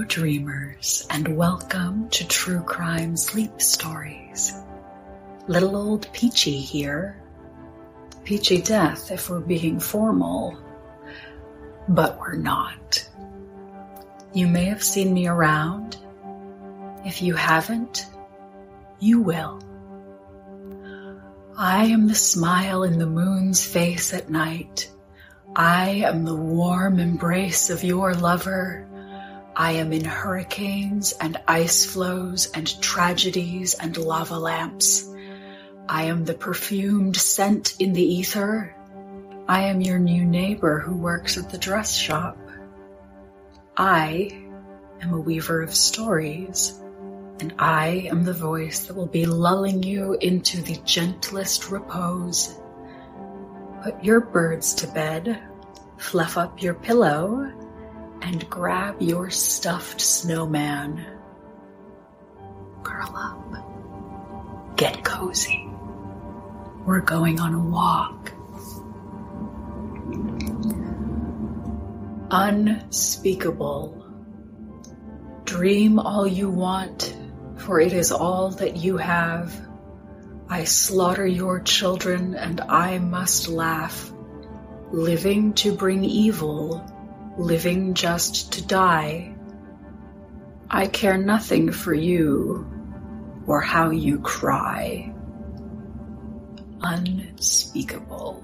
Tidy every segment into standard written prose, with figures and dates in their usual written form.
dreamers, and welcome to True Crime Sleep Stories. Little old Peachy here. Peachy Death if we're being formal, but we're not. You may have seen me around. If you haven't, you will. I am the smile in the moon's face at night. I am the warm embrace of your lover. I am in hurricanes and ice flows and tragedies and lava lamps. I am the perfumed scent in the ether. I am your new neighbor who works at the dress shop. I am a weaver of stories, and I am the voice that will be lulling you into the gentlest repose. Put your birds to bed, fluff up your pillow, and grab your stuffed snowman. Curl up. Get cozy. We're going on a walk. Unspeakable. Dream all you want, for it is all that you have. I slaughter your children, and I must laugh. Living to bring evil, living just to die. I care nothing for you, or how you cry. Unspeakable.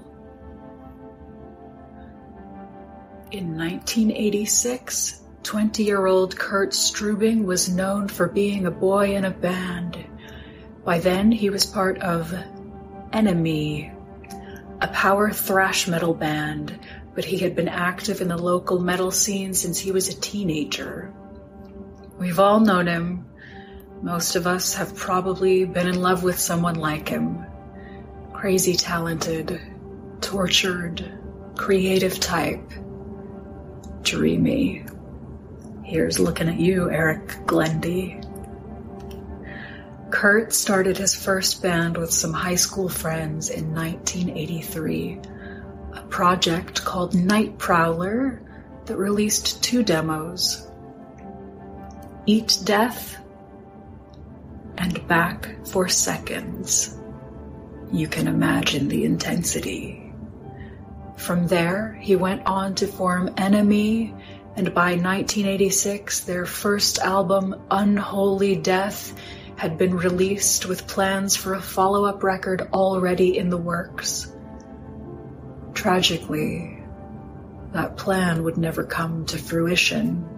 In 1986, 20-year-old Kurt Strubing was known for being a boy in a band. By then, he was part of Enemy, a power thrash metal band, but he had been active in the local metal scene since he was a teenager. We've all known him. Most of us have probably been in love with someone like him. Crazy talented, tortured, creative type. Dreamy. Here's looking at you, Eric Glendy. Kurt started his first band with some high school friends in 1983, a project called Night Prowler that released 2 demos, Eat Death and Back for Seconds. You can imagine the intensity. From there, he went on to form Enemy, and by 1986, their first album, Unholy Death, had been released with plans for a follow-up record already in the works. Tragically, that plan would never come to fruition.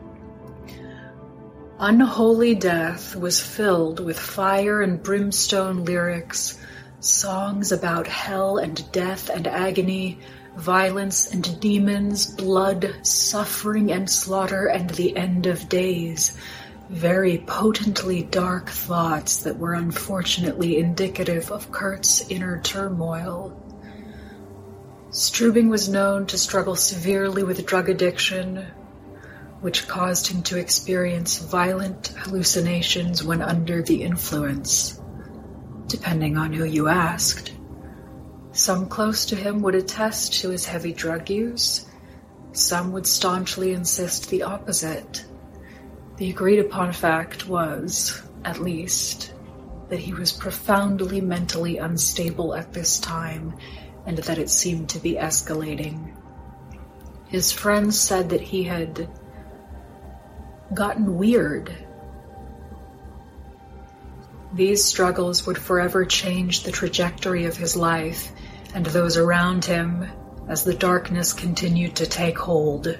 Unholy Death was filled with fire and brimstone lyrics, songs about hell and death and agony, violence and demons, blood, suffering and slaughter, and the end of days. Very potently dark thoughts that were unfortunately indicative of Kurt's inner turmoil. Strubing was known to struggle severely with drug addiction, which caused him to experience violent hallucinations when under the influence, depending on who you asked. Some close to him would attest to his heavy drug use. Some would staunchly insist the opposite. The agreed-upon fact was, at least, that he was profoundly mentally unstable at this time, and that it seemed to be escalating. His friends said that he had gotten weird. These struggles would forever change the trajectory of his life and those around him as the darkness continued to take hold.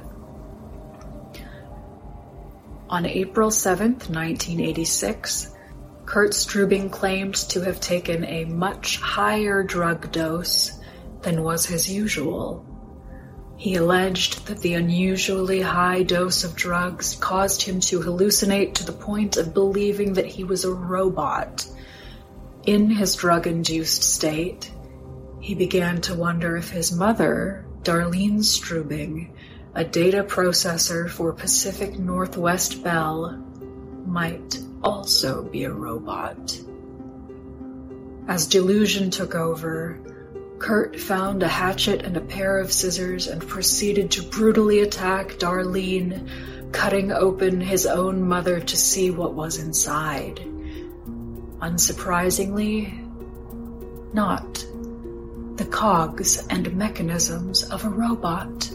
On April 7th, 1986, Kurt Strubing claimed to have taken a much higher drug dose than was his usual. He alleged that the unusually high dose of drugs caused him to hallucinate to the point of believing that he was a robot. In his drug-induced state, he began to wonder if his mother, Darlene Strubing, a data processor for Pacific Northwest Bell, might also be a robot. As delusion took over, Kurt found a hatchet and a pair of scissors and proceeded to brutally attack Darlene, cutting open his own mother to see what was inside. Unsurprisingly, not the cogs and mechanisms of a robot.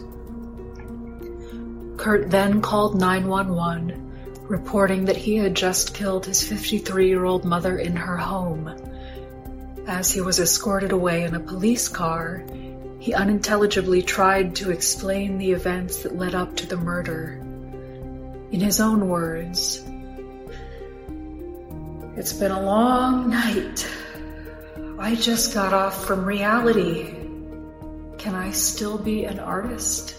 Kurt then called 911, reporting that he had just killed his 53-year-old mother in her home. As he was escorted away in a police car, he unintelligibly tried to explain the events that led up to the murder. In his own words, "It's been a long night. I just got off from reality. Can I still be an artist?"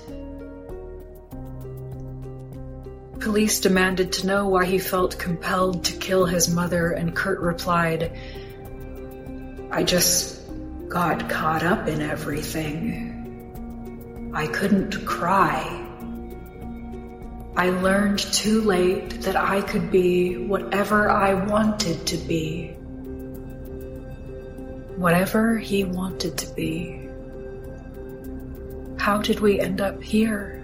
Police demanded to know why he felt compelled to kill his mother, and Kurt replied, "I just got caught up in everything. I couldn't cry. I learned too late that I could be whatever I wanted to be." Whatever he wanted to be. How did we end up here?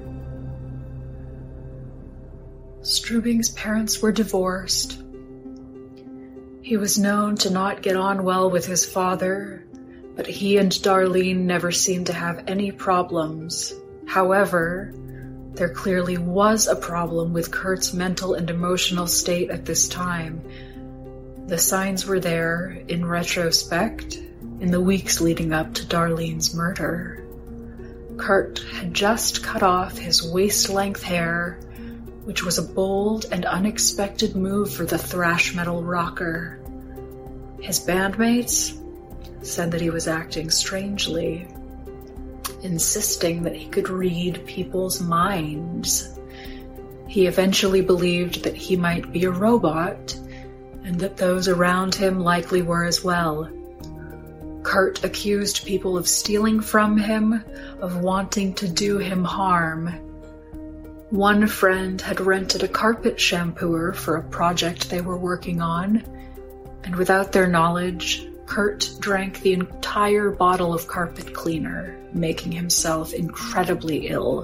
Strubing's parents were divorced. He was known to not get on well with his father, but he and Darlene never seemed to have any problems. However, there clearly was a problem with Kurt's mental and emotional state at this time. The signs were there, in retrospect, in the weeks leading up to Darlene's murder. Kurt had just cut off his waist-length hair, which was a bold and unexpected move for the thrash metal rocker. His bandmates said that he was acting strangely, insisting that he could read people's minds. He eventually believed that he might be a robot, and that those around him likely were as well. Kurt accused people of stealing from him, of wanting to do him harm. One friend had rented a carpet shampooer for a project they were working on, and without their knowledge, Kurt drank the entire bottle of carpet cleaner, making himself incredibly ill.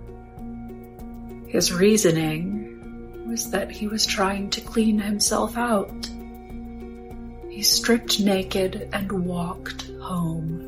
His reasoning was that he was trying to clean himself out. He stripped naked and walked home.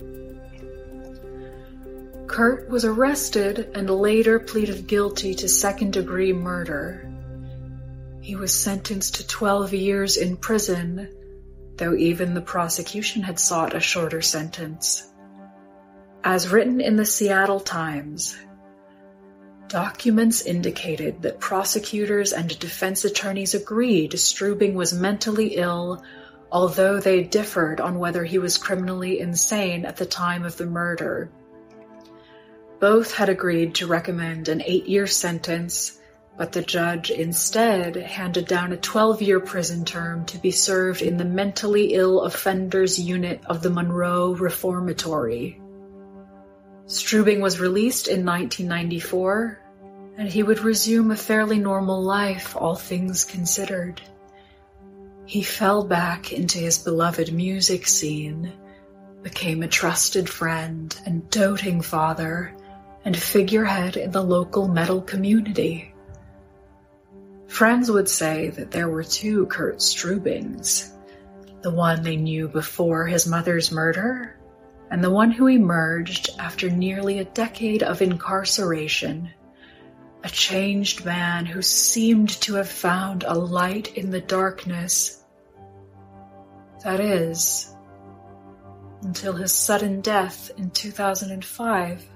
Kurt was arrested and later pleaded guilty to second-degree murder. He was sentenced to 12 years in prison, though even the prosecution had sought a shorter sentence. As written in the Seattle Times, documents indicated that prosecutors and defense attorneys agreed Strubing was mentally ill, although they differed on whether he was criminally insane at the time of the murder. Both had agreed to recommend an 8-year sentence, but the judge instead handed down a 12-year prison term to be served in the mentally ill offenders unit of the Monroe Reformatory. Strubing was released in 1994, and he would resume a fairly normal life, all things considered. He fell back into his beloved music scene, became a trusted friend and doting father, and figurehead in the local metal community. Friends would say that there were two Kurt Strubings, the one they knew before his mother's murder, and the one who emerged after nearly a decade of incarceration, a changed man who seemed to have found a light in the darkness. That is, until his sudden death in 2005.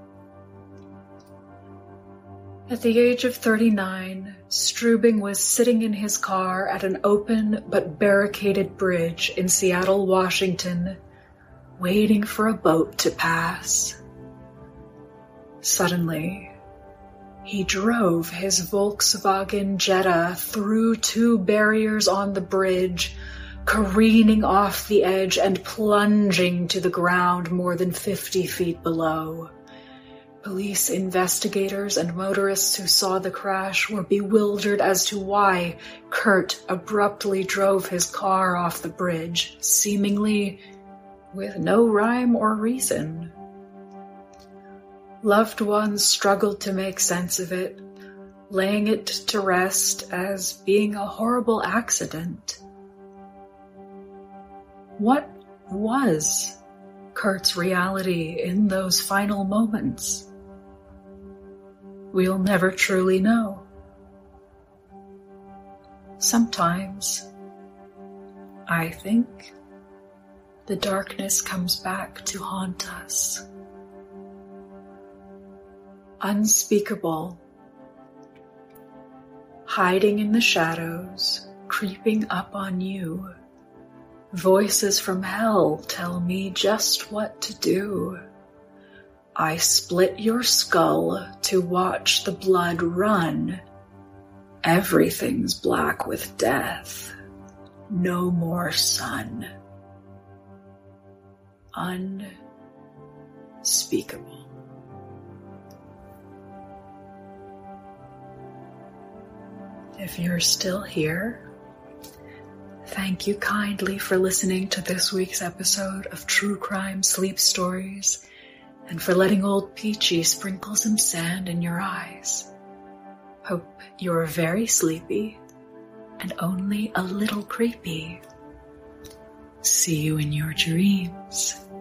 At the age of 39, Strubing was sitting in his car at an open but barricaded bridge in Seattle, Washington, waiting for a boat to pass. Suddenly, he drove his Volkswagen Jetta through 2 barriers on the bridge, careening off the edge and plunging to the ground more than 50 feet below. Police investigators and motorists who saw the crash were bewildered as to why Kurt abruptly drove his car off the bridge, seemingly with no rhyme or reason. Loved ones struggled to make sense of it, laying it to rest as being a horrible accident. What was Kurt's reality in those final moments? We'll never truly know. Sometimes, I think, the darkness comes back to haunt us. Unspeakable, hiding in the shadows, creeping up on you. Voices from hell tell me just what to do. I split your skull to watch the blood run. Everything's black with death. No more sun. Unspeakable. If you're still here, thank you kindly for listening to this week's episode of True Crime Sleep Stories and for letting old Peachy sprinkle some sand in your eyes. Hope you're very sleepy and only a little creepy. See you in your dreams.